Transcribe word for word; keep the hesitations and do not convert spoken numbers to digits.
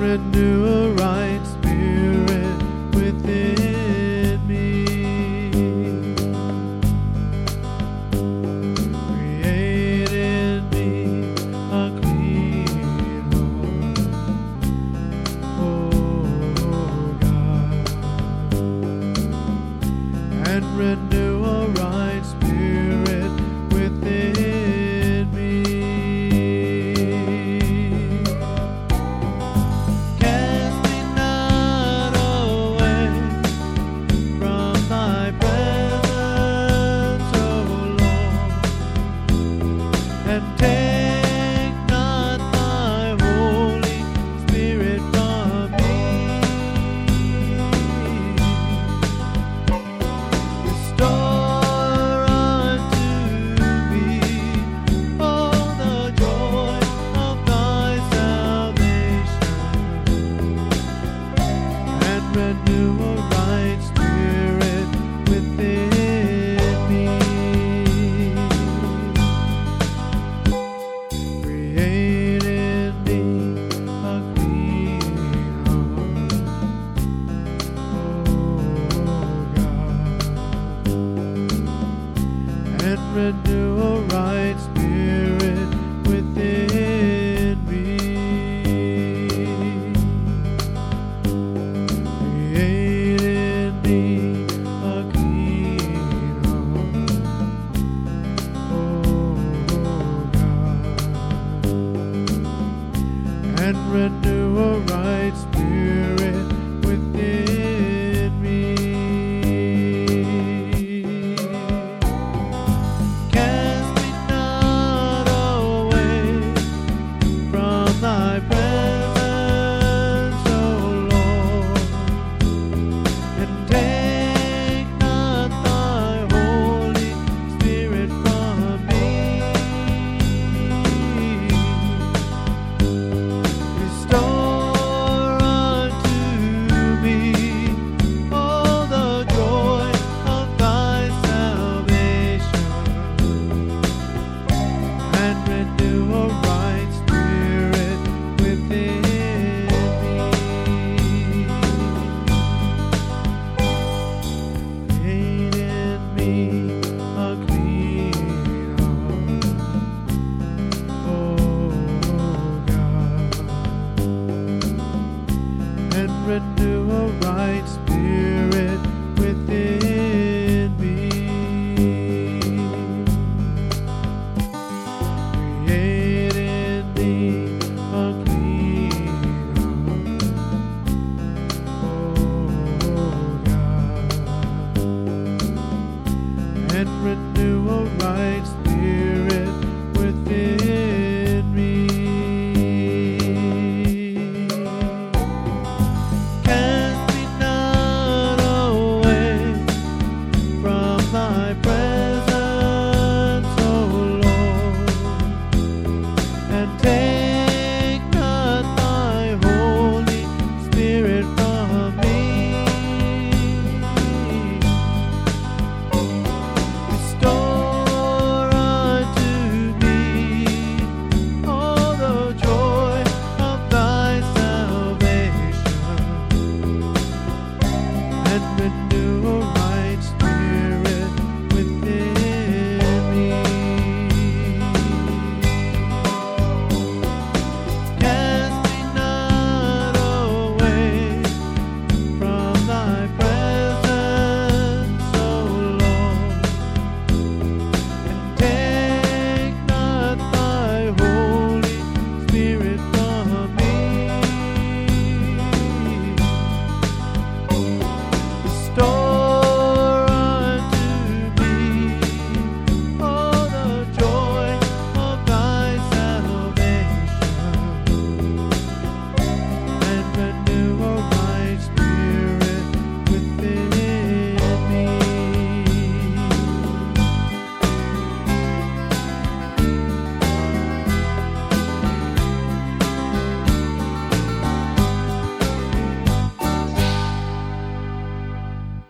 renew a right spirit within me. Create in me a clean heart, oh God, and renew a right spirit within me. Cast me not away from thy presence, O Lord, and take not thy Holy Spirit from me. Restore unto me all the joy of thy salvation, and renew a right spirit within me. Create in me a clean heart, oh God, and renew a right spirit within me. Create in me a clean heart, oh God, and renew